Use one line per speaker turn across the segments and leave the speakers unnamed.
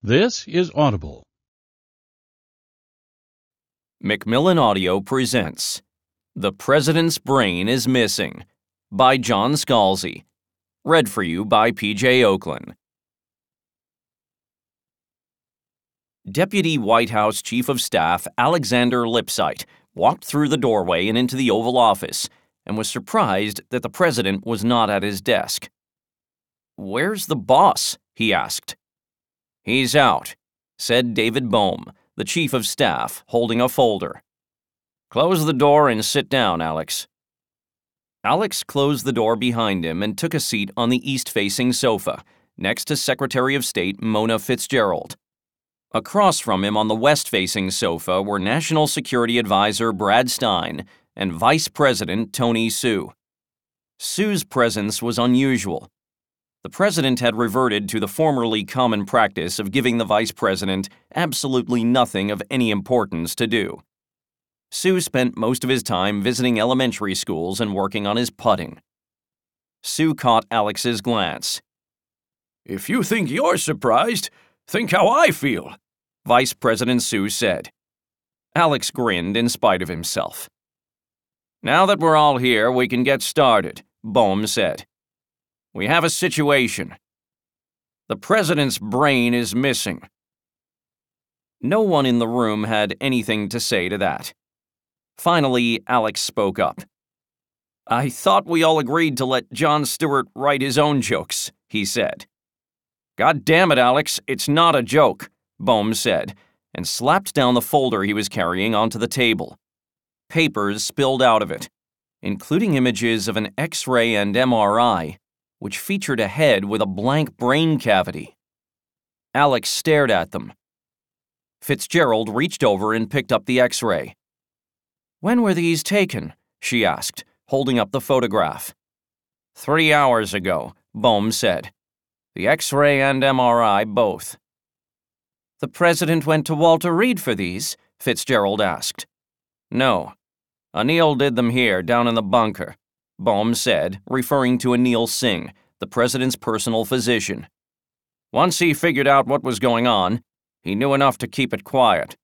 This is Audible.
Macmillan Audio presents The President's Brain is Missing by John Scalzi. Read for you by P.J. Oakland. Deputy White House Chief of Staff Alexander Lipsyte walked through the doorway and into the Oval Office and was surprised that the president was not at his desk. "Where's the boss?" he asked. "He's out," said David Bohm, the Chief of Staff, holding a folder. "Close the door and sit down, Alex." Alex closed the door behind him and took a seat on the east-facing sofa, next to Secretary of State Mona Fitzgerald. Across from him on the west-facing sofa were National Security Advisor Brad Stein and Vice President Tony Hsiu. Hsiu's presence was unusual. The president had reverted to the formerly common practice of giving the vice president absolutely nothing of any importance to do. Hsiu spent most of his time visiting elementary schools and working on his putting. Hsiu caught Alex's glance.
"If you think you're surprised, think how I feel,"
Vice President Hsiu said. Alex grinned in spite of himself. "Now that we're all here, we can get started," Bohm said. "We have a situation. The president's brain is missing." No one in the room had anything to say to that. Finally, Alex spoke up. "I thought we all agreed to let Jon Stewart write his own jokes," he said. "God damn it, Alex, it's not a joke," Bohm said, and slapped down the folder he was carrying onto the table. Papers spilled out of it, including images of an X-ray and MRI, which featured a head with a blank brain cavity. Alex stared at them. Fitzgerald reached over and picked up the X-ray. "When were these taken?" she asked, holding up the photograph. 3 hours ago, Bohm said. "The X-ray and MRI both." "The president went to Walter Reed for these?" Fitzgerald asked. "No. Anil did them here, down in the bunker," Bohm said, referring to Anil Singh, the president's personal physician. "Once he figured out what was going on, he knew enough to keep it quiet."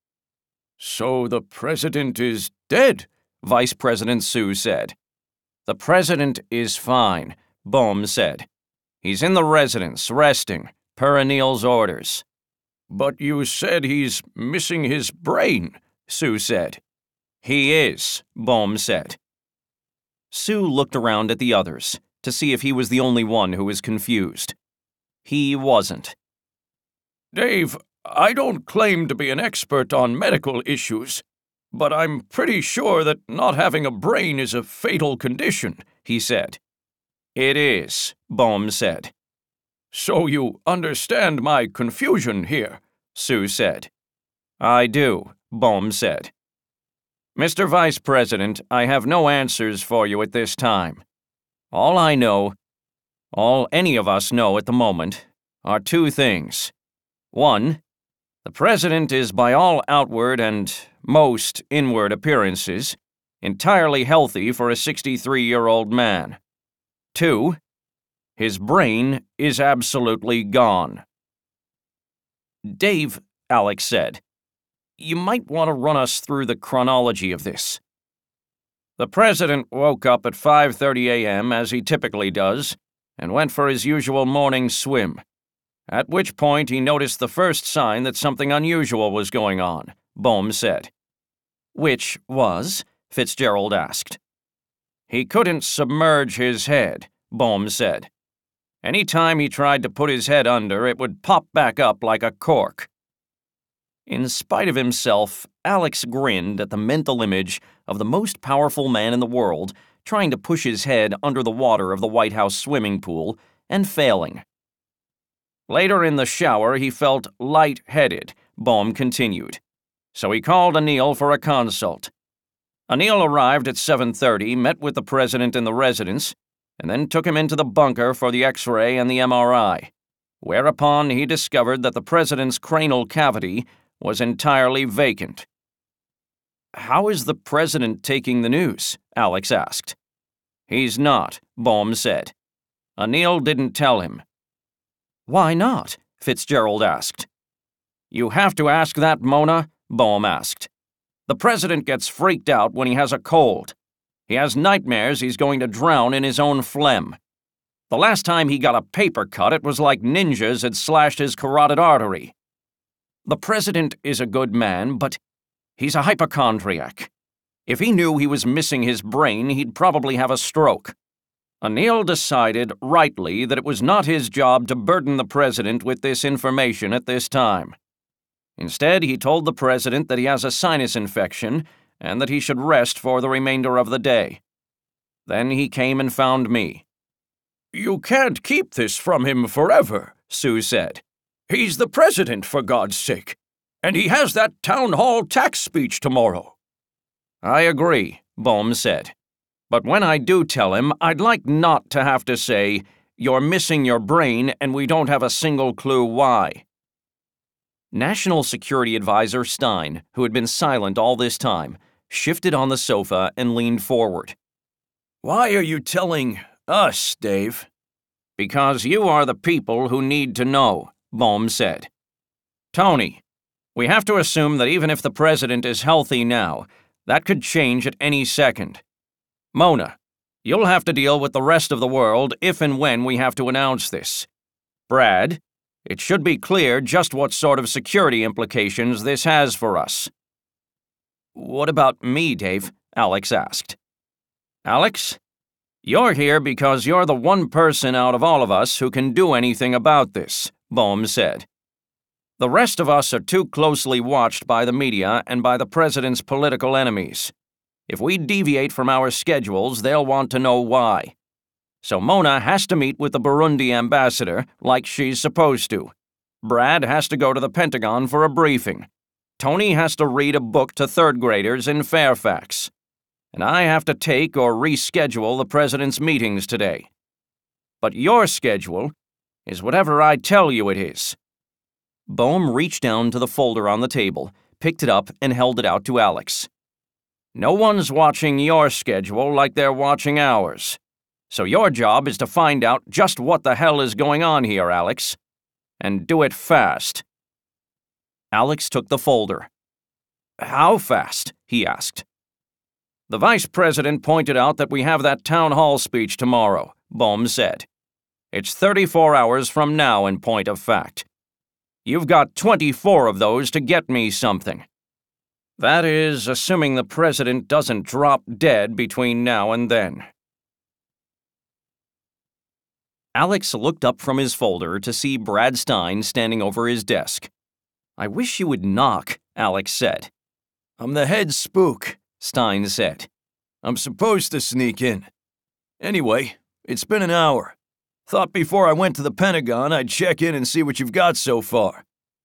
"So the president is dead?"
Vice President Hsiu said. "The president is fine," Bohm said. "He's in the residence, resting, per Anil's orders."
"But you said he's missing his brain,"
Hsiu said. "He is," Bohm said. Hsiu looked around at the others to see if he was the only one who was confused. He wasn't.
"Dave, I don't claim to be an expert on medical issues, but I'm pretty sure that not having a brain is a fatal condition," he said.
"It is," Bohm said.
"So you understand my confusion here,"
Hsiu said. "I do," Bohm said. "Mr. Vice President, I have no answers for you at this time. All I know, all any of us know at the moment, are two things. One, the president is by all outward and most inward appearances entirely healthy for a 63-year-old man. Two, his brain is absolutely gone." "Dave," Alex said, "you might want to run us through the chronology of this." "The president woke up at 5:30 a.m., as he typically does, and went for his usual morning swim, at which point he noticed the first sign that something unusual was going on," Bohm said. "Which was?" Fitzgerald asked. "He couldn't submerge his head," Bohm said. "Any time he tried to put his head under, it would pop back up like a cork." In spite of himself, Alex grinned at the mental image of the most powerful man in the world trying to push his head under the water of the White House swimming pool and failing. "Later in the shower, he felt light-headed," Bohm continued. "So he called Anil for a consult. Anil arrived at 7:30, met with the president in the residence, and then took him into the bunker for the X-ray and the MRI, whereupon he discovered that the president's cranial cavity was entirely vacant." "How is the president taking the news?" Alex asked. "He's not," Bohm said. "Anil didn't tell him." "Why not?" Fitzgerald asked. You have to ask that, Mona? Boehm asked. The president gets freaked out when he has a cold. He has nightmares he's going to drown in his own phlegm. The last time he got a paper cut, it was like ninjas had slashed his carotid artery. The president is a good man, but he's a hypochondriac. If he knew he was missing his brain, he'd probably have a stroke. O'Neill decided, rightly, that it was not his job to burden the president with this information at this time. Instead, he told the president that he has a sinus infection and that he should rest for the remainder of the day. Then he came and found me.
You can't keep this from him forever, Sue said. He's the president, for God's sake. And he has that town hall tax speech tomorrow.
I agree, Boehm said. But when I do tell him, I'd like not to have to say, "You're missing your brain and we don't have a single clue why." National Security Advisor Stein, who had been silent all this time, shifted on the sofa and leaned forward.
Why are you telling us, Dave?
Because you are the people who need to know, Boehm said. Tony, we have to assume that even if the president is healthy now, that could change at any second. Mona, you'll have to deal with the rest of the world if and when we have to announce this. Brad, it should be clear just what sort of security implications this has for us. What about me, Dave? Alex asked. Alex, you're here because you're the one person out of all of us who can do anything about this, Boehm said. The rest of us are too closely watched by the media and by the president's political enemies. If we deviate from our schedules, they'll want to know why. So Mona has to meet with the Burundi ambassador like she's supposed to. Brad has to go to the Pentagon for a briefing. Tony has to read a book to third graders in Fairfax. And I have to take or reschedule the president's meetings today. But your schedule is whatever I tell you it is. Boehm reached down to the folder on the table, picked it up, and held it out to Alex. No one's watching your schedule like they're watching ours. So your job is to find out just what the hell is going on here, Alex. And do it fast. Alex took the folder. How fast? He asked. The vice president pointed out that we have that town hall speech tomorrow, Boehm said. It's 34 hours from now, in point of fact. You've got 24 of those to get me something. That is, assuming the president doesn't drop dead between now and then. Alex looked up from his folder to see Brad Stein standing over his desk. I wish you would knock, Alex said.
I'm the head spook,
Stein said.
I'm supposed to sneak in. Anyway, it's been an hour. Thought before I went to the Pentagon I'd check in and see what you've got so far.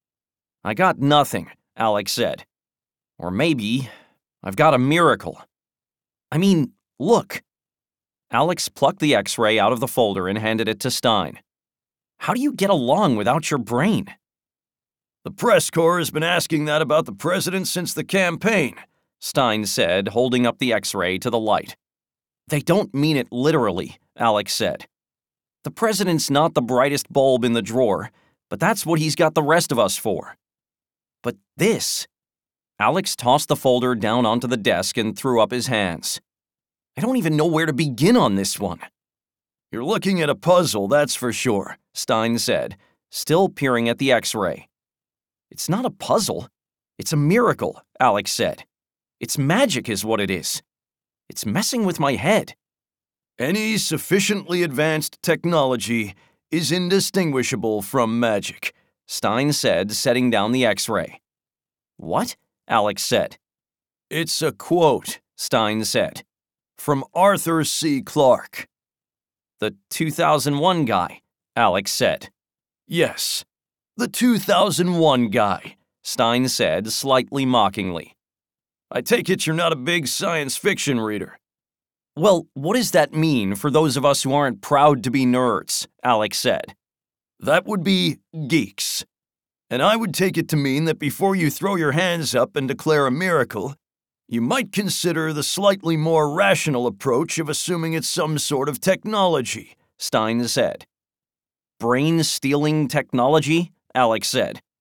I got nothing, Alex said. Or maybe I've got a miracle. I mean, look. Alex plucked the X-ray out of the folder and handed it to Stein. How do you get along without your brain?
The press corps has been asking that about the president since the campaign,
Stein said, holding up the X-ray to the light. They don't mean it literally, Alex said. The president's not the brightest bulb in the drawer, but that's what he's got the rest of us for. But this... Alex tossed the folder down onto the desk and threw up his hands. I don't even know where to begin on this one.
You're looking at a puzzle, that's for sure,
Stein said, still peering at the X-ray. It's not a puzzle. It's a miracle, Alex said. It's magic is what it is. It's messing with my head.
Any sufficiently advanced technology is indistinguishable from magic,
Stein said, setting down the X-ray. What? Alex said.
It's a quote,
Stein said.
From Arthur C. Clarke.
The 2001 guy, Alex said.
Yes, the 2001 guy,
Stein said, slightly mockingly.
I take it you're not a big science fiction reader.
Well, what does that mean for those of us who aren't proud to be nerds? Alex said.
That would be geeks. And I would take it to mean that before you throw your hands up and declare a miracle, you might consider the slightly more rational approach of assuming it's some sort of technology,
Stein said. Brain-stealing technology? Alex said.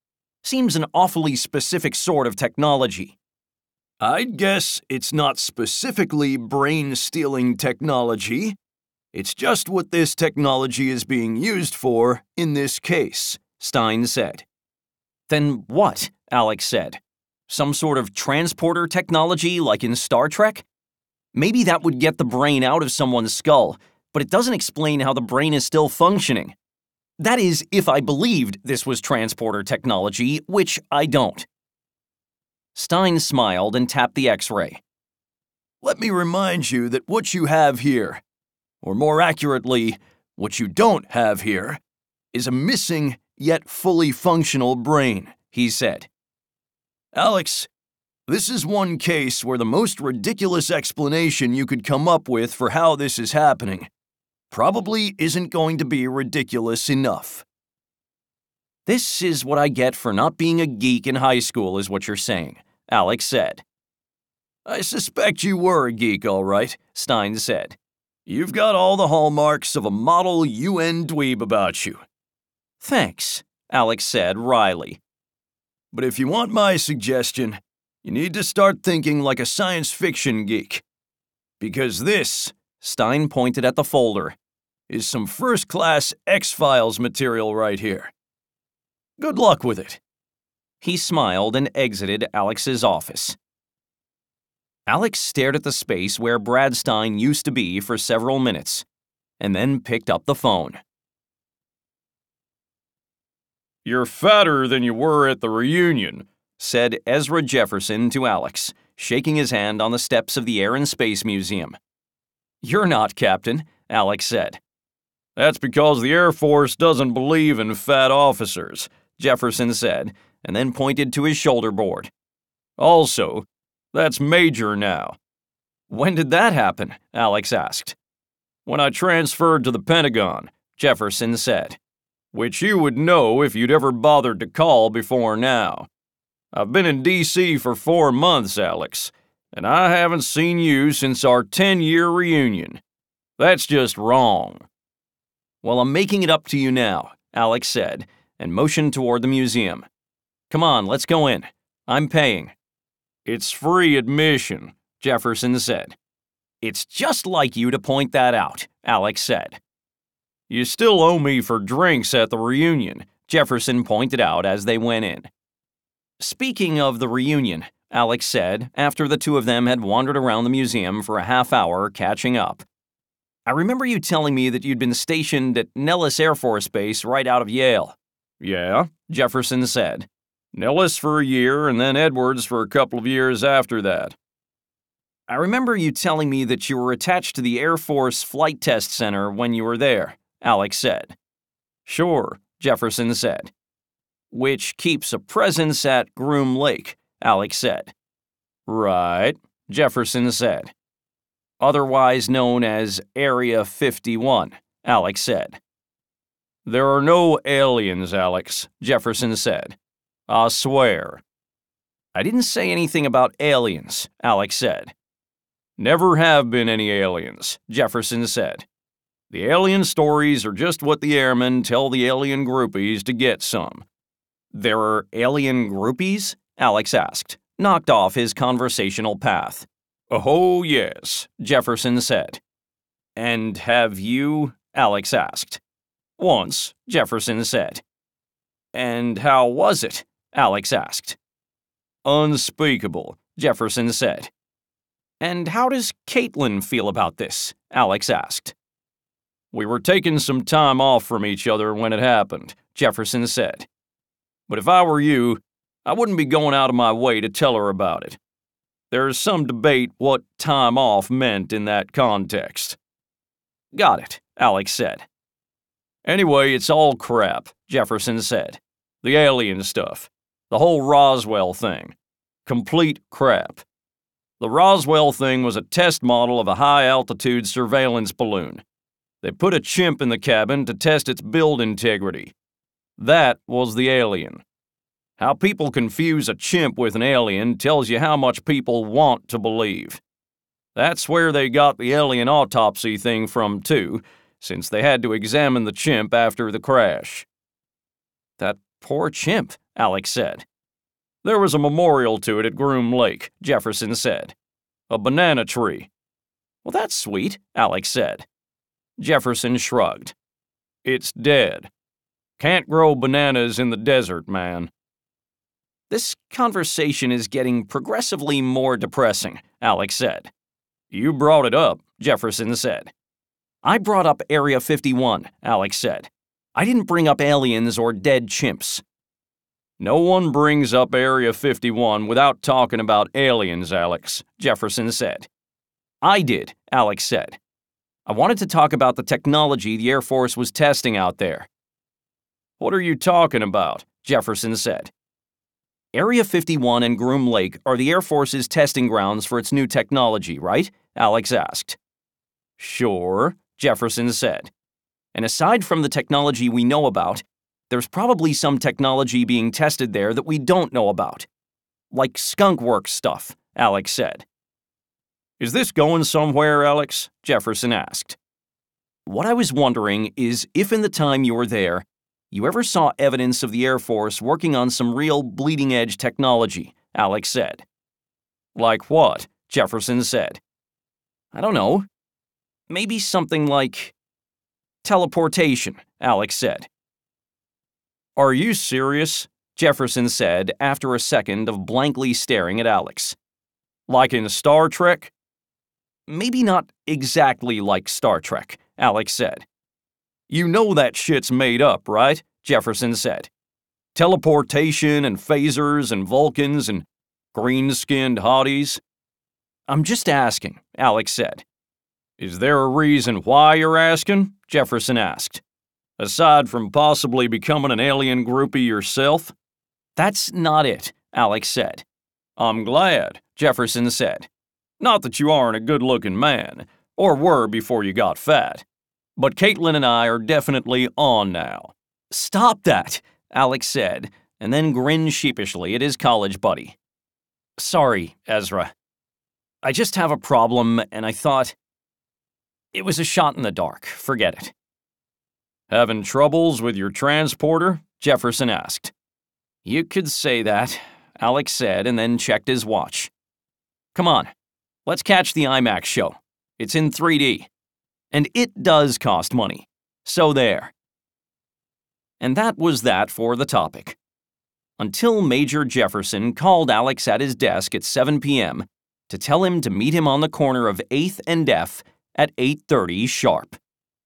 Seems an awfully specific sort of technology.
I'd guess it's not specifically brain-stealing technology. It's just what this technology is being used for in this case,
Stein said. Then what? Alex said. Some sort of transporter technology like in Star Trek? Maybe that would get the brain out of someone's skull, but it doesn't explain how the brain is still functioning. That is, if I believed this was transporter technology, which I don't. Stein smiled and tapped the X-ray.
Let me remind you that what you have here, or more accurately, what you don't have here, is a missing yet fully functional brain, he said. Alex, this is one case where the most ridiculous explanation you could come up with for how this is happening probably isn't going to be ridiculous enough.
This is what I get for not being a geek in high school, is what you're saying, Alex said.
I suspect you were a geek, all right, Stein said. You've got all the hallmarks of a model UN dweeb about you.
Thanks, Alex said wryly.
But if you want my suggestion, you need to start thinking like a science fiction geek. Because this,
Stein pointed at the folder,
is some first-class X-Files material right here. Good luck with it.
He smiled and exited Alex's office. Alex stared at the space where Brad Stein used to be for several minutes, and then picked up the phone.
You're fatter than you were at the reunion,
said Ezra Jefferson to Alex, shaking his hand on the steps of the Air and Space Museum. You're not, Captain, Alex said.
That's because the Air Force doesn't believe in fat officers, Jefferson said, and then pointed to his shoulder board. Also, that's Major now.
When did that happen? Alex asked.
When I transferred to the Pentagon, Jefferson said. Which you would know if you'd ever bothered to call before now. I've been in D.C. for 4 months, Alex, and I haven't seen you since our 10-year reunion. That's just wrong.
Well, I'm making it up to you now, Alex said, and motioned toward the museum. Come on, let's go in. I'm paying.
It's free admission, Jefferson said.
It's just like you to point that out, Alex said.
You still owe me for drinks at the reunion, Jefferson pointed out as they went in.
Speaking of the reunion, Alex said after the two of them had wandered around the museum for a half hour catching up. I remember you telling me that you'd been stationed at Nellis Air Force Base right out of Yale.
Yeah, Jefferson said. Nellis for a year and then Edwards for a couple of years after that.
I remember you telling me that you were attached to the Air Force Flight Test Center when you were there, Alex said.
Sure, Jefferson said.
Which keeps a presence at Groom Lake, Alex said.
Right, Jefferson said.
Otherwise known as Area 51, Alex said.
There are no aliens, Alex, Jefferson said. I swear.
I didn't say anything about aliens, Alex said.
Never have been any aliens, Jefferson said. The alien stories are just what the airmen tell the alien groupies to get some.
There are alien groupies? Alex asked, knocked off his conversational path.
Oh, yes, Jefferson said.
And have you? Alex asked.
Once, Jefferson said.
And how was it? Alex asked.
Unspeakable, Jefferson said.
And how does Caitlin feel about this? Alex asked.
We were taking some time off from each other when it happened, Jefferson said. But if I were you, I wouldn't be going out of my way to tell her about it. There's some debate what time off meant in that context.
Got it, Alex said.
Anyway, it's all crap, Jefferson said. The alien stuff. The whole Roswell thing. Complete crap. The Roswell thing was a test model of a high-altitude surveillance balloon. They put a chimp in the cabin to test its build integrity. That was the alien. How people confuse a chimp with an alien tells you how much people want to believe. That's where they got the alien autopsy thing from, too, since they had to examine the chimp after the crash.
That poor chimp, Alex said. There was a memorial to it at Groom Lake, Jefferson said. A banana tree. Well, that's sweet, Alex said. Jefferson shrugged. It's dead. Can't grow bananas in the desert, man. This conversation is getting progressively more depressing, Alex said. You brought it up, Jefferson said. I brought up Area 51, Alex said. I didn't bring up aliens or dead chimps. No one brings up Area 51 without talking about aliens, Alex, Jefferson said. I did, Alex said. I wanted to talk about the technology the Air Force was testing out there. What are you talking about? Jefferson said. Area 51 and Groom Lake are the Air Force's testing grounds for its new technology, right? Alex asked. Sure, Jefferson said. And aside from the technology we know about, there's probably some technology being tested there that we don't know about. Like skunkworks stuff, Alex said. Is this going somewhere, Alex? Jefferson asked. What I was wondering is if in the time you were there, you ever saw evidence of the Air Force working on some real bleeding-edge technology, Alex said. Like what? Jefferson said. I don't know. Maybe something like teleportation, Alex said. Are you serious? Jefferson said after a second of blankly staring at Alex. Like in Star Trek? Maybe not exactly like Star Trek, Alex said. You know that shit's made up, right? Jefferson said. Teleportation and phasers and Vulcans and green-skinned hotties. I'm just asking, Alex said. Is there a reason why you're asking? Jefferson asked. Aside from possibly becoming an alien groupie yourself? That's not it, Alex said. I'm glad, Jefferson said. Not that you aren't a good-looking man, or were before you got fat. But Caitlin and I are definitely on now. Stop that, Alex said, and then grinned sheepishly at his college buddy. Sorry, Ezra. I just have a problem, and I thought... It was a shot in the dark. Forget it. Having troubles with your transporter? Jefferson asked. You could say that, Alex said, and then checked his watch. Come on, let's catch the IMAX show. It's in 3D. And it does cost money. So there. And that was that for the topic. Until Major Jefferson called Alex at his desk at 7 p.m. to tell him to meet him on the corner of 8th and F at 8:30 sharp.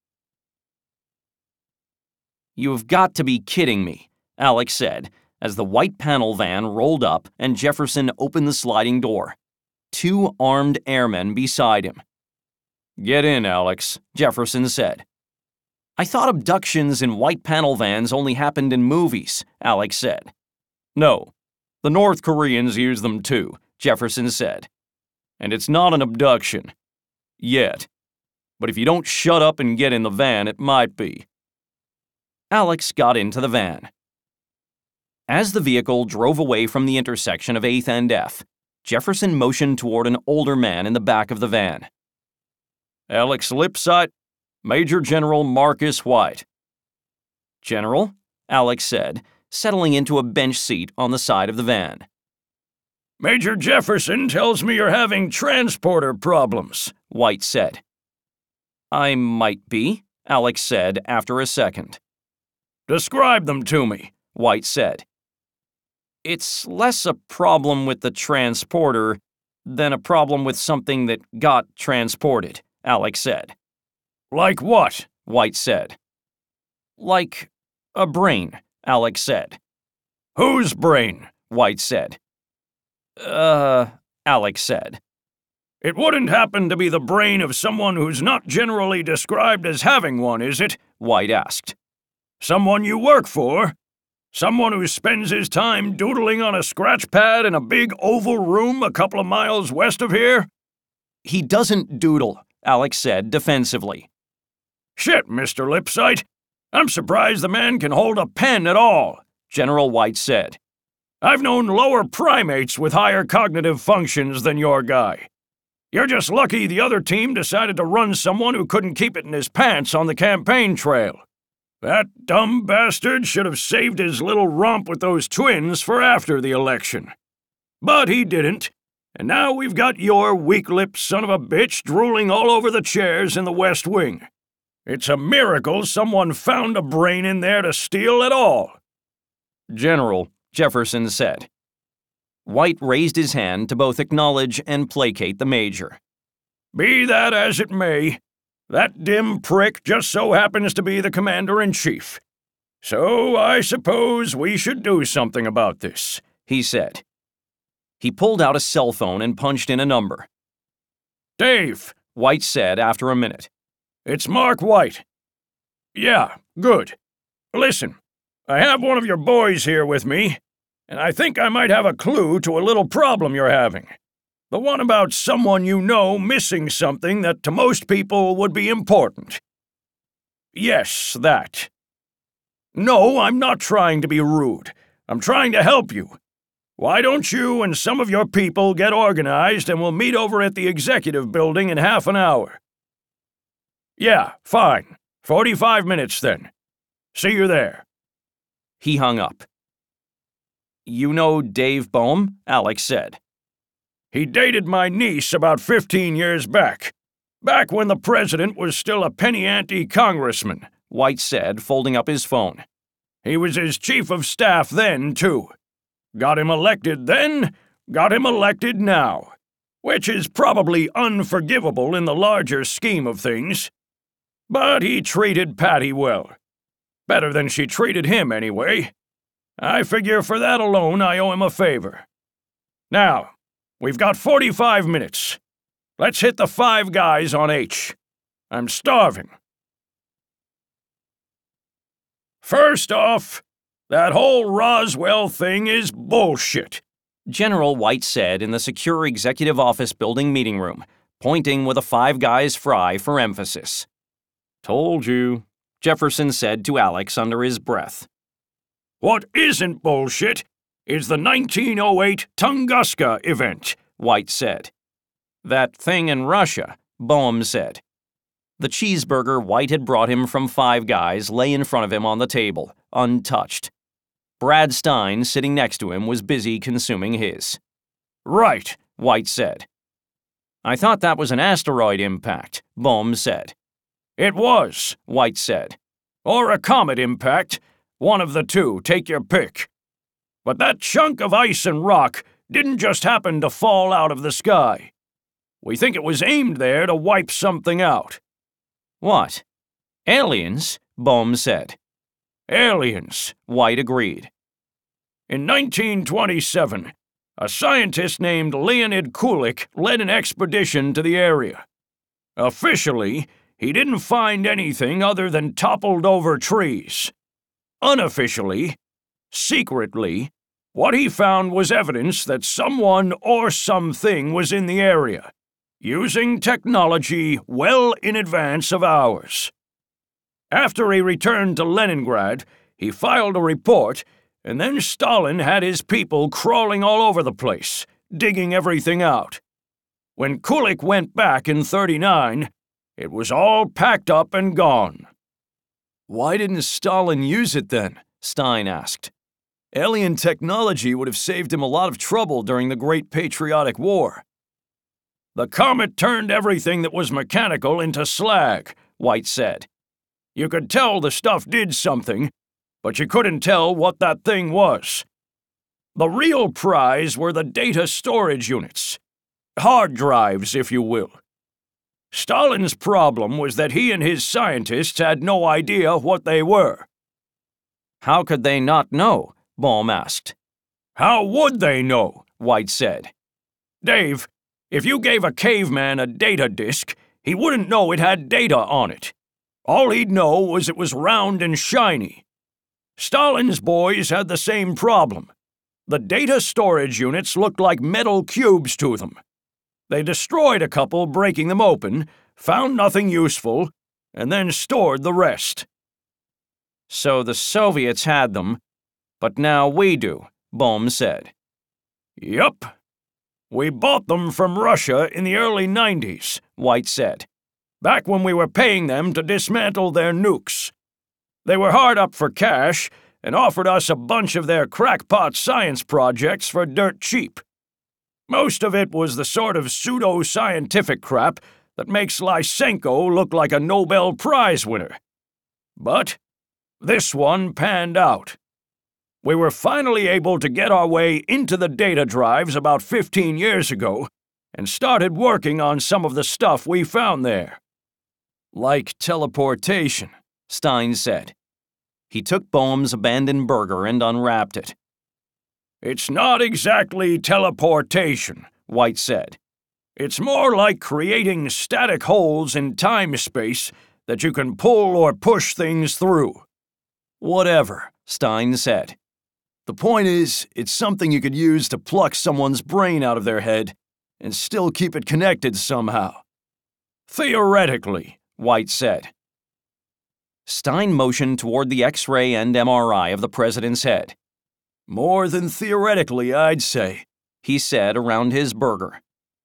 You've got to be kidding me, Alex said, as the white panel van rolled up and Jefferson opened the sliding door. 2 armed airmen beside him. Get in, Alex, Jefferson said. I thought abductions in white panel vans only happened in movies, Alex said. No, the North Koreans use them too, Jefferson said. And it's not an abduction. Yet. But if you don't shut up and get in the van, it might be. Alex got into the van. As the vehicle drove away from the intersection of 8th and F, Jefferson motioned toward an older man in the back of the van. Alex Lipsight, Major General Marcus White. General, Alex said, settling into a bench seat on the side of the van. Major Jefferson tells me you're having transporter problems, White said. I might be, Alex said after a second. Describe them to me, White said. It's less a problem with the transporter than a problem with something that got transported, Alex said. Like what? White said. Like a brain, Alex said. Whose brain? White said. Alex said. It wouldn't happen to be the brain of someone who's not generally described as having one, is it? White asked. Someone you work for? Someone who spends his time doodling on a scratch pad in a big oval room a couple of miles west of here? He doesn't doodle, Alex said defensively. Shit, Mr. Lipsight. I'm surprised the man can hold a pen at all, General White said. I've known lower primates with higher cognitive functions than your guy. You're just lucky the other team decided to run someone who couldn't keep it in his pants on the campaign trail.
That dumb bastard should have saved his little romp with those twins for after the election. But he didn't, and now we've got your weak-lipped son of a bitch drooling all over the chairs in the West Wing. It's a miracle someone found a brain in there to steal at all."
"General," Jefferson said. White raised his hand to both acknowledge and placate the major.
"Be that as it may, that dim prick just so happens to be the commander-in-chief. So I suppose we should do something about this,"
he said. He pulled out a cell phone and punched in a number.
"Dave,"
White said after a minute.
"It's Mark White." "Yeah, good. Listen, I have one of your boys here with me, and I think I might have a clue to a little problem you're having. The one about someone you know missing something that to most people would be important." "Yes, that." "No, I'm not trying to be rude. I'm trying to help you. Why don't you and some of your people get organized and we'll meet over at the executive building in half an hour?" "Yeah, fine. 45 minutes then. See you there."
He hung up. "You know Dave Bohm?" Alex said.
"He dated my niece about 15 years back when the president was still a penny-ante congressman,"
White said, folding up his phone.
"He was his chief of staff then, too. Got him elected then, got him elected now, which is probably unforgivable in the larger scheme of things. But he treated Patty well. Better than she treated him, anyway. I figure for that alone I owe him a favor. Now, we've got 45 minutes. Let's hit the Five Guys on H. I'm starving." "First off, that whole Roswell thing is bullshit,"
General White said in the secure executive office building meeting room, pointing with a Five Guys fry for emphasis. "Told you," Jefferson said to Alex under his breath.
"What isn't bullshit is the 1908 Tunguska event," White said.
"That thing in Russia," Bohm said. The cheeseburger White had brought him from Five Guys lay in front of him on the table, untouched. Brad Stein, sitting next to him, was busy consuming his.
"Right,"
White said. "I thought that was an asteroid impact," Bohm said.
"It was," White said. "Or a comet impact. One of the two, take your pick. But that chunk of ice and rock didn't just happen to fall out of the sky. We think it was aimed there to wipe something out."
"What? Aliens?" Bohm said.
"Aliens," White agreed. "In 1927, a scientist named Leonid Kulik led an expedition to the area. Officially, he didn't find anything other than toppled-over trees. Unofficially, secretly, what he found was evidence that someone or something was in the area, using technology well in advance of ours. After he returned to Leningrad, he filed a report, and then Stalin had his people crawling all over the place, digging everything out. When Kulik went back in '39, it was all packed up and gone."
"Why didn't Stalin use it then?"
Stein asked.
"Alien technology would have saved him a lot of trouble during the Great Patriotic War."
"The comet turned everything that was mechanical into slag," White said. "You could tell the stuff did something, but you couldn't tell what that thing was. The real prize were the data storage units. Hard drives, if you will. Stalin's problem was that he and his scientists had no idea what they were."
"How could they not know?" Bohm asked.
"How would they know?" White said. "Dave, if you gave a caveman a data disk, he wouldn't know it had data on it. All he'd know was it was round and shiny. Stalin's boys had the same problem. The data storage units looked like metal cubes to them. They destroyed a couple, breaking them open, found nothing useful, and then stored the rest."
"So the Soviets had them, but now we do," Bohm said.
"Yup. We bought them from Russia in the early '90s, White said, back when we were paying them to dismantle their nukes. They were hard up for cash and offered us a bunch of their crackpot science projects for dirt cheap. Most of it was the sort of pseudo-scientific crap that makes Lysenko look like a Nobel Prize winner. But this one panned out. We were finally able to get our way into the data drives about 15 years ago and started working on some of the stuff we found there.
Like teleportation, Stein said. He took Boehm's abandoned burger and unwrapped it.
It's not exactly teleportation, White said. It's more like creating static holes in time-space that you can pull or push things through.
Whatever, Stein said.
The point is, it's something you could use to pluck someone's brain out of their head and still keep it connected somehow.
Theoretically,
White said. Stein motioned toward the X-ray and MRI of the president's head.
More than theoretically, I'd say,
he said around his burger.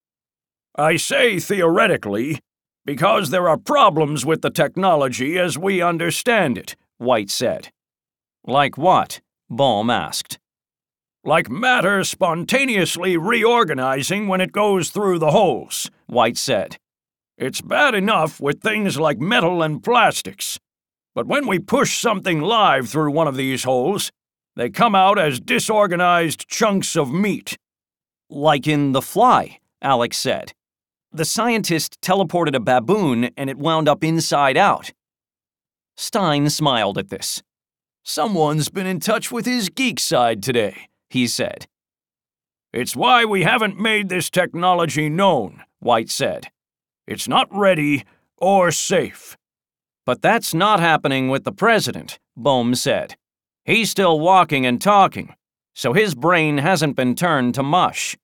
I say theoretically because there are problems with the technology as we understand it, White said.
Like what? Boehm asked.
Like matter spontaneously reorganizing when it goes through the holes,
White said.
It's bad enough with things like metal and plastics, but when we push something live through one of these holes, they come out as disorganized chunks of meat.
Like in The Fly, Alex said. The scientist teleported a baboon and it wound up inside out. Stein smiled at this.
Someone's been in touch with his geek side today, he said.
It's why we haven't made this technology known, White said. It's not ready or safe.
But that's not happening with the president, Boehm said. He's still walking and talking, so his brain hasn't been turned to mush.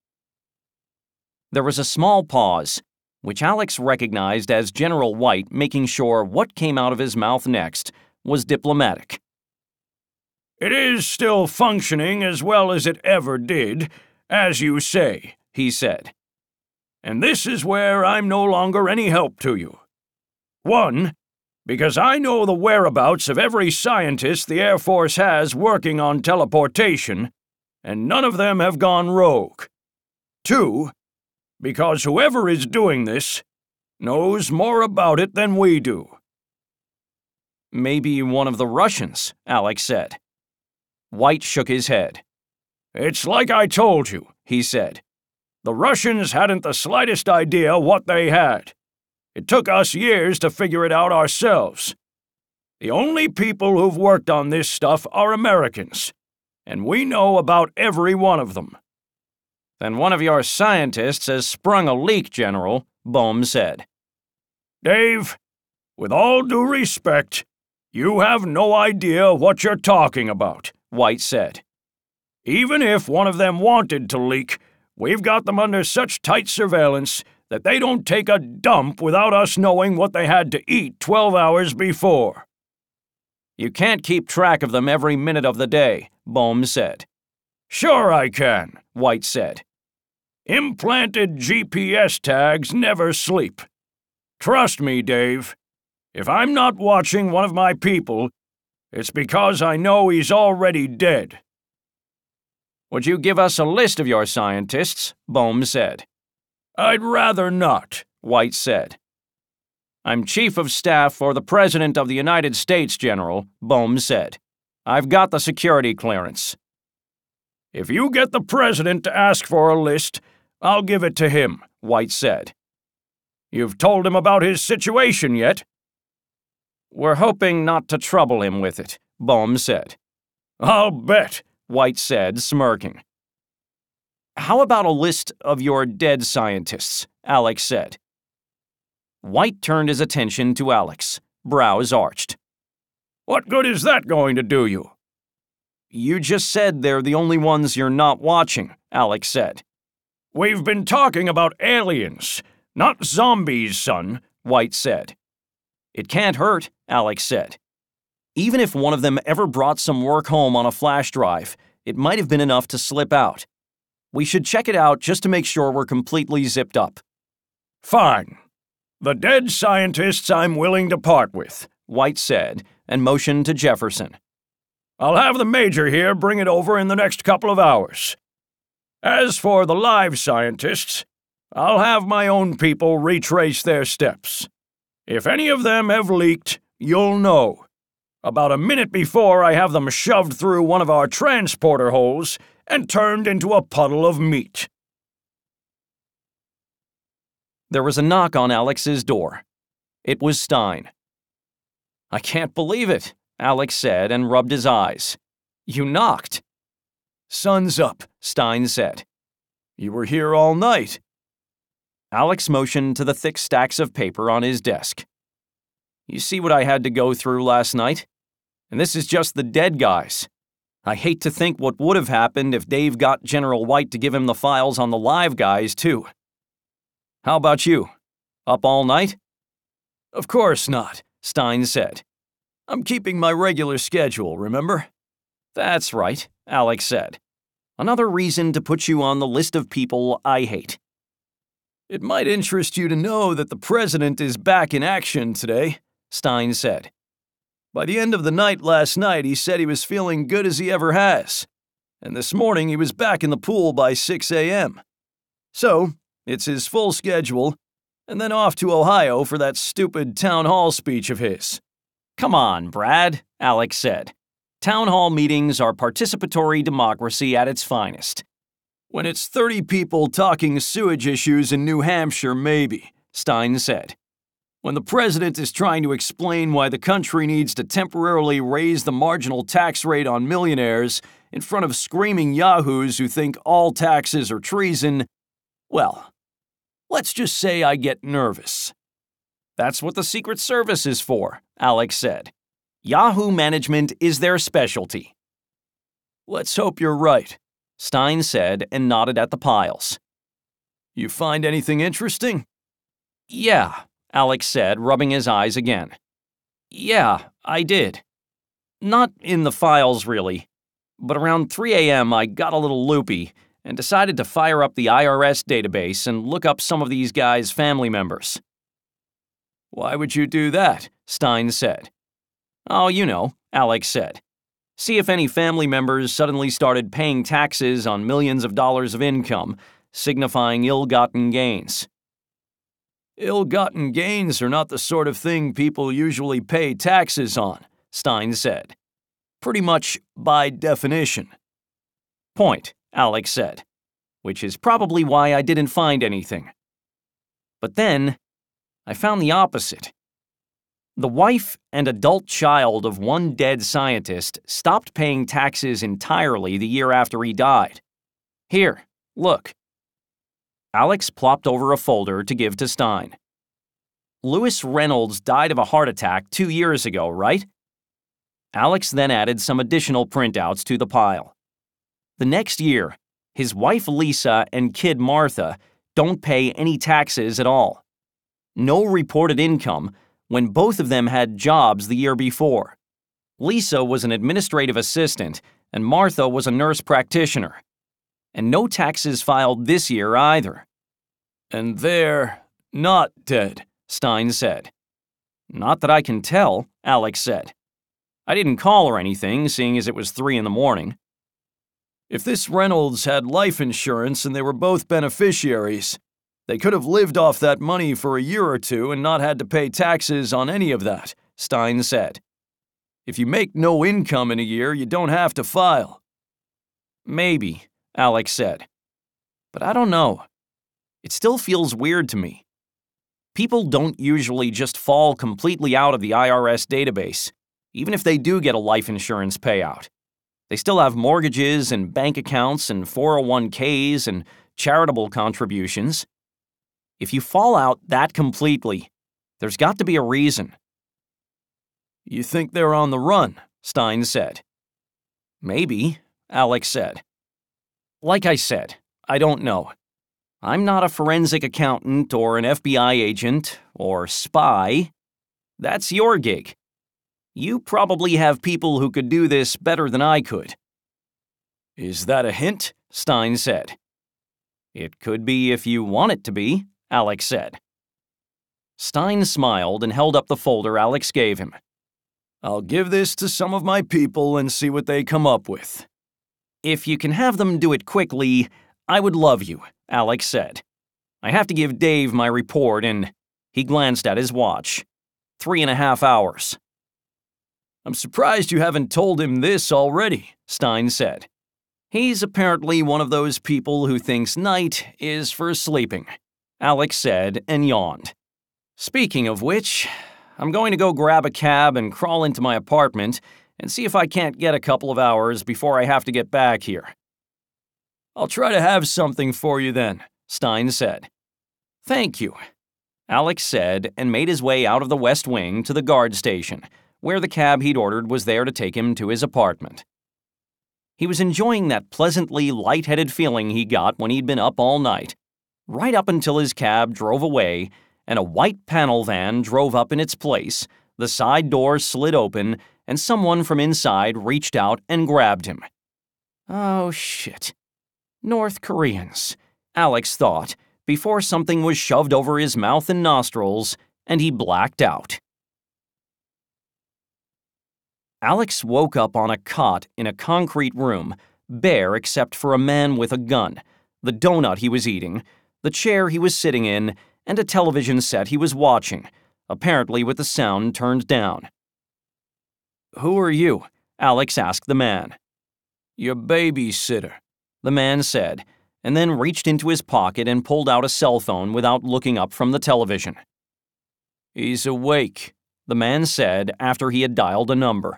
There was a small pause, which Alex recognized as General White making sure what came out of his mouth next was diplomatic.
It is still functioning as well as it ever did, as you say, he said. And this is where I'm no longer any help to you. 1, because I know the whereabouts of every scientist the Air Force has working on teleportation, and none of them have gone rogue. 2, because whoever is doing this knows more about it than we do.
Maybe one of the Russians, Alex said. White shook his head.
It's like I told you, he said. The Russians hadn't the slightest idea what they had. It took us years to figure it out ourselves. The only people who've worked on this stuff are Americans, and we know about every one of them.
Then one of your scientists has sprung a leak, General, Boehm said.
Dave, with all due respect, you have no idea what you're talking about, White said. Even if one of them wanted to leak, we've got them under such tight surveillance that they don't take a dump without us knowing what they had to eat 12 hours before.
You can't keep track of them every minute of the day, Boehm said.
Sure I can, White said. Implanted GPS tags never sleep. Trust me, Dave. If I'm not watching one of my people, it's because I know he's already dead.
Would you give us a list of your scientists? Boehm said.
I'd rather not,
White said. I'm Chief of Staff for the President of the United States, General, Boehm said. I've got the security clearance.
If you get the President to ask for a list, I'll give it to him, White said. You've told him about his situation yet?
We're hoping not to trouble him with it, Boehm said.
I'll bet,
White said, smirking. How about a list of your dead scientists? Alex said. White turned his attention to Alex, brows arched.
What good is that going to do you?
You just said they're the only ones you're not watching, Alex said.
We've been talking about aliens, not zombies, son, White said.
It can't hurt, Alex said. Even if one of them ever brought some work home on a flash drive, it might have been enough to slip out. We should check it out just to make sure we're completely zipped up.
Fine. The dead scientists I'm willing to part with,
White said, and motioned to Jefferson.
I'll have the major here bring it over in the next couple of hours. As for the live scientists, I'll have my own people retrace their steps. If any of them have leaked, you'll know. About a minute before I have them shoved through one of our transporter holes and turned into a puddle of meat.
There was a knock on Alex's door. It was Stein. "I can't believe it," Alex said and rubbed his eyes. "You knocked."
"Sun's up," Stein said. "You were here all night."
Alex motioned to the thick stacks of paper on his desk. "You see what I had to go through last night? And this is just the dead guys. I hate to think what would have happened if Dave got General White to give him the files on the live guys, too. How about you? Up all night?"
"Of course not," Stein said. "I'm keeping my regular schedule, remember?"
"That's right," Alex said. "Another reason to put you on the list of people I hate."
"It might interest you to know that the president is back in action today," Stein said. "By the end of the night last night, he said he was feeling good as he ever has. And this morning, he was back in the pool by 6 a.m. So, it's his full schedule, and then off to Ohio for that stupid town hall speech of his."
"Come on, Brad," Alex said. "Town hall meetings are participatory democracy at its finest."
"When it's 30 people talking sewage issues in New Hampshire, maybe," Stein said. "When the president is trying to explain why the country needs to temporarily raise the marginal tax rate on millionaires in front of screaming yahoos who think all taxes are treason, well, let's just say I get nervous."
"That's what the Secret Service is for," Alex said. "Yahoo management is their specialty."
"Let's hope you're right,"
Stein said and nodded at the piles.
"You find anything interesting?"
"Yeah," Alex said, rubbing his eyes again. "Yeah, I did. Not in the files, really. But around 3 a.m. I got a little loopy and decided to fire up the IRS database and look up some of these guys' family members."
"Why would you do that?"
Stein said. "Oh, you know," Alex said. "See if any family members suddenly started paying taxes on millions of dollars of income, signifying ill-gotten gains."
"Ill-gotten gains are not the sort of thing people usually pay taxes on," Stein said. "Pretty much by definition."
"Point," Alex said, "which is probably why I didn't find anything. But then, I found the opposite. The wife and adult child of one dead scientist stopped paying taxes entirely the year after he died. Here, look." Alex plopped over a folder to give to Stein. "Lewis Reynolds died of a heart attack 2 years ago, right?" Alex then added some additional printouts to the pile. The next year, his wife Lisa and kid Martha don't pay any taxes at all. No reported income when both of them had jobs the year before. Lisa was an administrative assistant and Martha was a nurse practitioner. And no taxes filed this year either.
"And they're not dead,"
Stein said. "Not that I can tell," Alex said. "I didn't call or anything, seeing as it was 3 in the morning.
"If this Reynolds had life insurance and they were both beneficiaries, they could have lived off that money for a year or two and not had to pay taxes on any of that," Stein said. "If you make no income in a year, you don't have to file."
"Maybe," Alex said. "But I don't know. It still feels weird to me. People don't usually just fall completely out of the IRS database, even if they do get a life insurance payout. They still have mortgages and bank accounts and 401ks and charitable contributions. If you fall out that completely, there's got to be a reason."
"You think they're on the run?"
Stein said. "Maybe," Alex said. "Like I said, I don't know. I'm not a forensic accountant or an FBI agent or spy. That's your gig. You probably have people who could do this better than I could."
"Is that a hint?"
Stein said. "It could be if you want it to be," Alex said. Stein smiled and held up the folder Alex gave him.
I'll give this to some of my people and see what they come up with.
If you can have them do it quickly, I would love you, Alex said. I have to give Dave my report in, he glanced at his watch, 3.5 hours.
I'm surprised you haven't told him this already, Stein said.
He's apparently one of those people who thinks night is for sleeping, Alex said and yawned. Speaking of which, I'm going to go grab a cab and crawl into my apartment and see if I can't get a couple of hours before I have to get back here.
I'll try to have something for you then, Stein said.
Thank you, Alex said and made his way out of the West Wing to the guard station, where the cab he'd ordered was there to take him to his apartment. He was enjoying that pleasantly lightheaded feeling he got when he'd been up all night, right up until his cab drove away and a white panel van drove up in its place, the side door slid open, and someone from inside reached out and grabbed him. Oh, shit. North Koreans, Alex thought, before something was shoved over his mouth and nostrils, and he blacked out. Alex woke up on a cot in a concrete room, bare except for a man with a gun, the donut he was eating, the chair he was sitting in, and a television set he was watching, apparently with the sound turned down.
Who are you?
Alex asked the man.
Your babysitter,
the man said, and then reached into his pocket and pulled out a cell phone without looking up from the television.
He's awake,
the man said after he had dialed a number.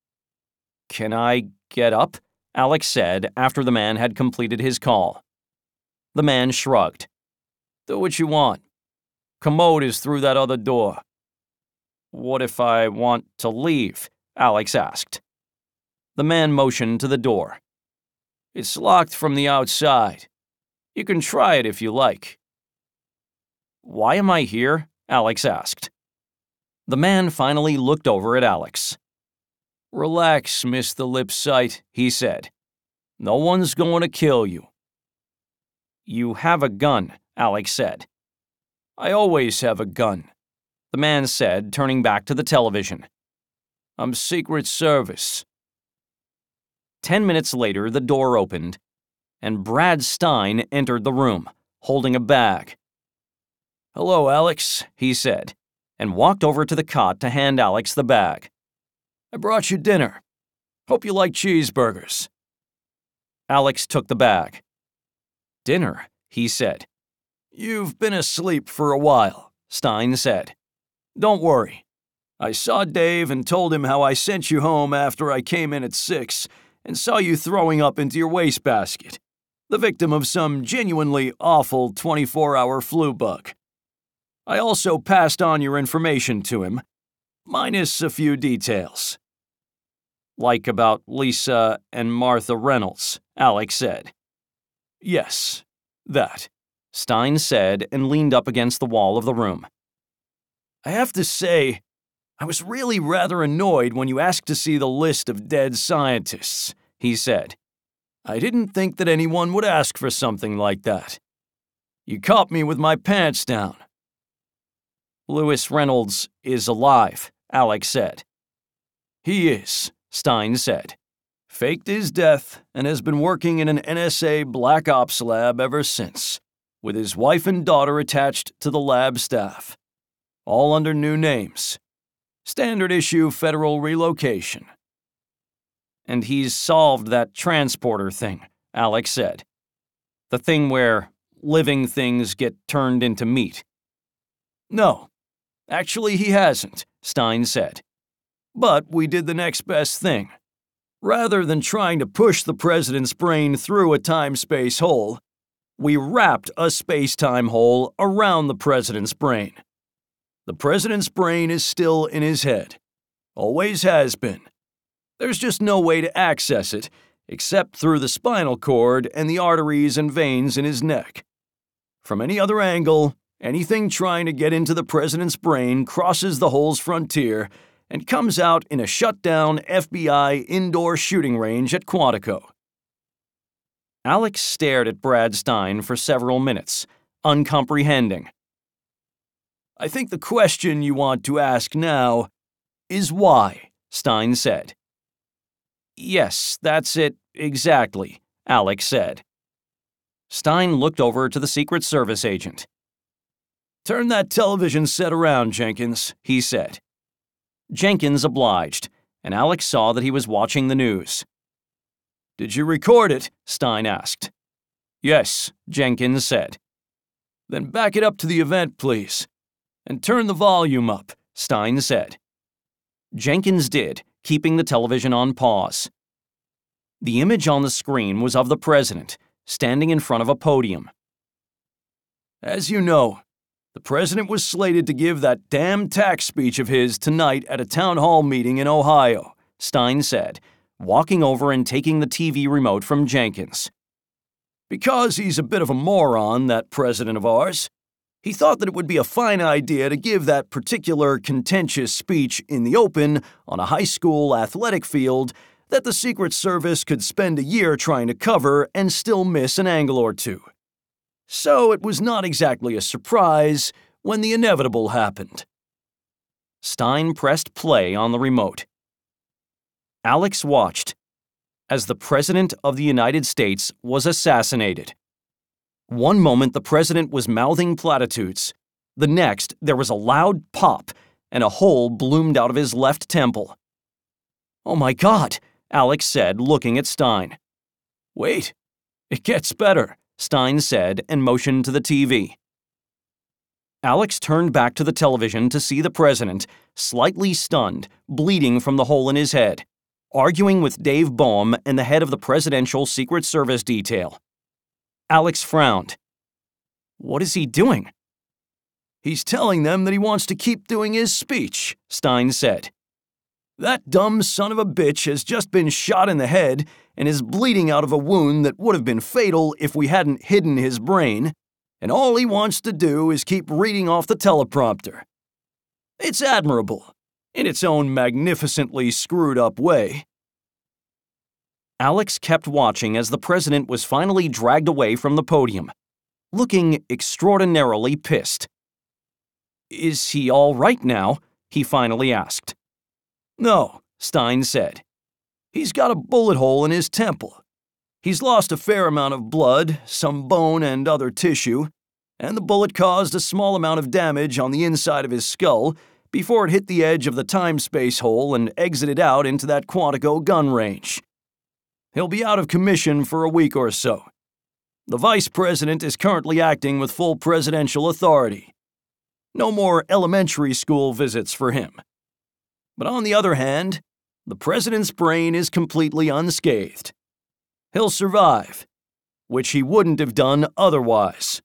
Can I get up?
Alex said after the man had completed his call. The man shrugged.
Do what you want. Commode is through that other door.
What if I want to leave? Alex asked. The man motioned to the door.
It's locked from the outside. You can try it if you like.
Why am I here? Alex asked. The man finally looked over at Alex.
Relax, Mr. Lipsight, he said. No one's going to kill you.
You have a gun, Alex said.
I always have a gun,
the man said, turning back to the television.
I'm Secret Service.
10 minutes later, the door opened, and Brad Stein entered the room, holding a bag.
Hello, Alex, he said,
and walked over to the cot to hand Alex the bag.
I brought you dinner. Hope you like cheeseburgers.
Alex took the bag. Dinner, he said.
You've been asleep for a while, Stein said. Don't worry. I saw Dave and told him how I sent you home after I came in at 6 and saw you throwing up into your wastebasket, the victim of some genuinely awful 24-hour flu bug. I also passed on your information to him, minus a few details.
Like about Lisa and Martha Reynolds, Alex said.
Yes, that,
Stein said and leaned up against the wall of the room.
I have to say, I was really rather annoyed when you asked to see the list of dead scientists, he said. I didn't think that anyone would ask for something like that. You caught me with my pants down.
Lewis Reynolds is alive, Alex said.
He is, Stein said. Faked his death and has been working in an NSA Black Ops lab ever since, with his wife and daughter attached to the lab staff. All under new names. Standard issue federal relocation.
And he's solved that transporter thing, Alex said. The thing where living things get turned into meat.
No, actually he hasn't, Stein said. But we did the next best thing. Rather than trying to push the president's brain through a time-space hole, we wrapped a space-time hole around the president's brain. The president's brain is still in his head. Always has been. There's just no way to access it, except through the spinal cord and the arteries and veins in his neck. From any other angle, anything trying to get into the president's brain crosses the hole's frontier and comes out in a shut-down FBI indoor shooting range at Quantico.
Alex stared at Brad Stein for several minutes, uncomprehending.
I think the question you want to ask now is why,
Stein said. Yes, that's it, exactly, Alex said. Stein looked over to the Secret Service agent.
Turn that television set around, Jenkins, he said.
Jenkins obliged, and Alex saw that he was watching the news.
Did you record it? Stein asked.
Yes, Jenkins said.
Then back it up to the event, please. And turn the volume up, Stein said.
Jenkins did, keeping the television on pause. The image on the screen was of the president, standing in front of a podium.
As you know, the president was slated to give that damn tax speech of his tonight at a town hall meeting in Ohio,
Stein said, walking over and taking the TV remote from Jenkins.
Because he's a bit of a moron, that president of ours, he thought that it would be a fine idea to give that particular contentious speech in the open on a high school athletic field that the Secret Service could spend a year trying to cover and still miss an angle or two. So it was not exactly a surprise when the inevitable happened.
Stein pressed play on the remote. Alex watched as the President of the United States was assassinated. One moment the president was mouthing platitudes. The next, there was a loud pop, and a hole bloomed out of his left temple. "Oh my God," Alex said, looking at Stein.
"Wait, it gets better,"
Stein said and motioned to the TV. Alex turned back to the television to see the president, slightly stunned, bleeding from the hole in his head, arguing with Dave Boehm and the head of the Presidential Secret Service detail. Alex frowned. What is he doing?
"He's telling them that he wants to keep doing his speech," Stein said. "That dumb son of a bitch has just been shot in the head and is bleeding out of a wound that would have been fatal if we hadn't hidden his brain, and all he wants to do is keep reading off the teleprompter. It's admirable, in its own magnificently screwed-up way."
Alex kept watching as the president was finally dragged away from the podium, looking extraordinarily pissed. "Is he all right now?" he finally asked.
"No," Stein said. "He's got a bullet hole in his temple. He's lost a fair amount of blood, some bone and other tissue, and the bullet caused a small amount of damage on the inside of his skull before it hit the edge of the time-space hole and exited out into that Quantico gun range. He'll be out of commission for a week or so. The vice president is currently acting with full presidential authority. No more elementary school visits for him. But on the other hand, the president's brain is completely unscathed. He'll survive, which he wouldn't have done otherwise."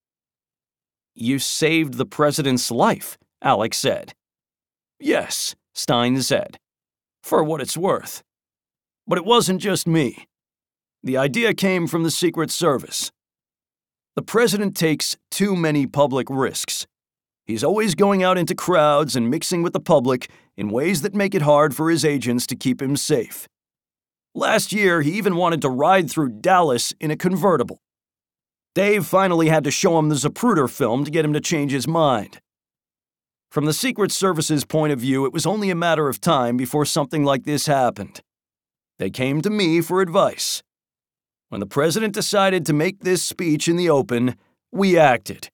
"You saved the president's life," Alex said.
"Yes," Stein said, "for what it's worth. But it wasn't just me. The idea came from the Secret Service. The president takes too many public risks. He's always going out into crowds and mixing with the public in ways that make it hard for his agents to keep him safe. Last year, he even wanted to ride through Dallas in a convertible. Dave finally had to show him the Zapruder film to get him to change his mind. From the Secret Service's point of view, it was only a matter of time before something like this happened. They came to me for advice. When the president decided to make this speech in the open, we acted."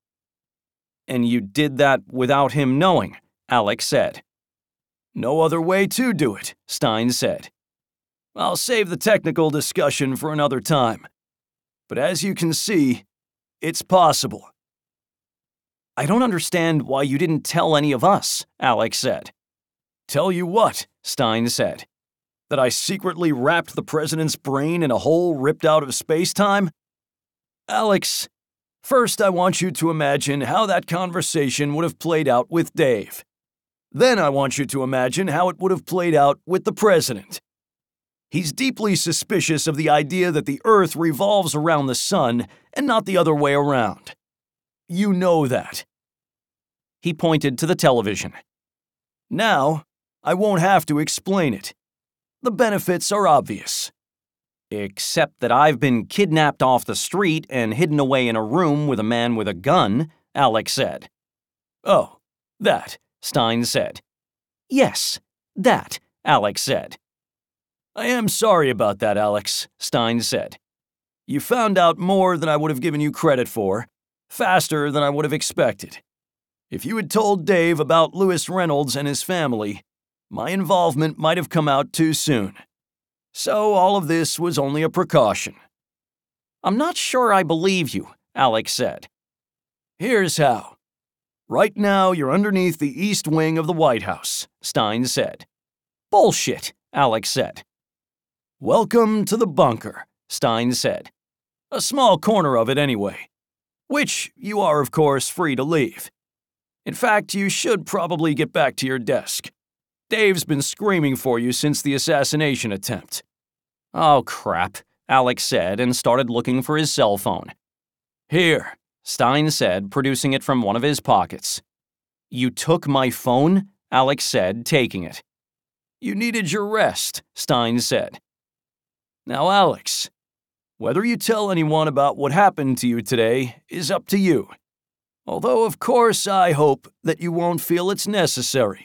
"And you did that without him knowing," Alex said.
"No other way to do it," Stein said. "I'll save the technical discussion for another time. But as you can see, it's possible."
"I don't understand why you didn't tell any of us," Alex said.
"Tell you what," Stein said. "That I secretly wrapped the president's brain in a hole ripped out of space-time? Alex, first I want you to imagine how that conversation would have played out with Dave. Then I want you to imagine how it would have played out with the president. He's deeply suspicious of the idea that the Earth revolves around the sun and not the other way around. You know that."
He pointed to the television.
"Now, I won't have to explain it. The benefits are obvious."
"Except that I've been kidnapped off the street and hidden away in a room with a man with a gun," Alex said.
"Oh, that," Stein said.
"Yes," "That," Alex said.
I am sorry about that, Alex, Stein said. You found out more than I would have given you credit for, faster than I would have expected. If you had told Dave about Lewis Reynolds and his family, my involvement might have come out too soon. So all of this was only a precaution.
"I'm not sure I believe you," Alex said.
Here's how. Right now, you're underneath the east wing of the White House, Stein said.
"Bullshit," Alex said.
Welcome to the bunker, Stein said. A small corner of it anyway. Which you are, of course, free to leave. In fact, you should probably get back to your desk. Dave's been screaming for you since the assassination attempt.
"Oh, crap," Alex said and started looking for his cell phone.
Here,
Stein said, producing it from one of his pockets. "You took my phone?" Alex said, taking it.
You needed your rest, Stein said. Now, Alex, whether you tell anyone about what happened to you today is up to you. Although, of course, I hope that you won't feel it's necessary.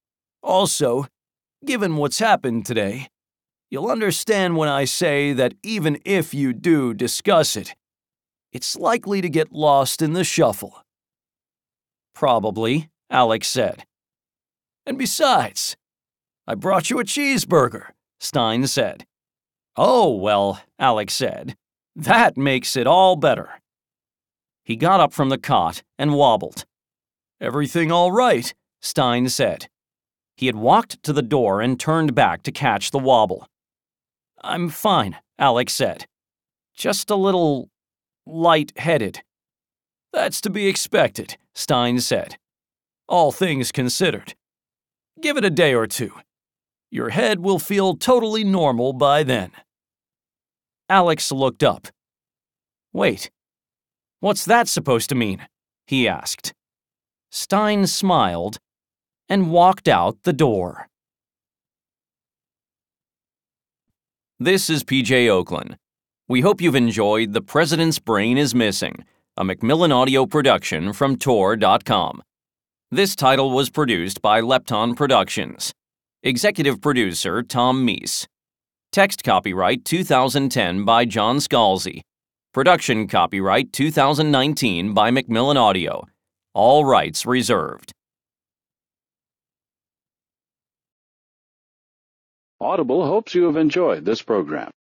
Also, given what's happened today, you'll understand when I say that even if you do discuss it, it's likely to get lost in the shuffle.
"Probably," Alex said.
And besides, I brought you a cheeseburger, Stein said.
"Oh, well," Alex said, "that makes it all better." He got up from the cot and wobbled.
Everything all right?
Stein said. He had walked to the door and turned back to catch the wobble. "I'm fine," Alex said. "Just a little light-headed."
That's to be expected, Stein said. All things considered. Give it a day or two. Your head will feel totally normal by then.
Alex looked up. "Wait, what's that supposed to mean?" he asked. Stein smiled and walked out the door. This is PJ Oakland. We hope you've enjoyed The President's Brain is Missing, a Macmillan audio production from Tor.com. This title was produced by Lepton Productions. Executive producer Tom Meese. Text copyright 2010 by John Scalzi. Production copyright 2019 by Macmillan Audio. All rights reserved.
Audible hopes you have enjoyed this program.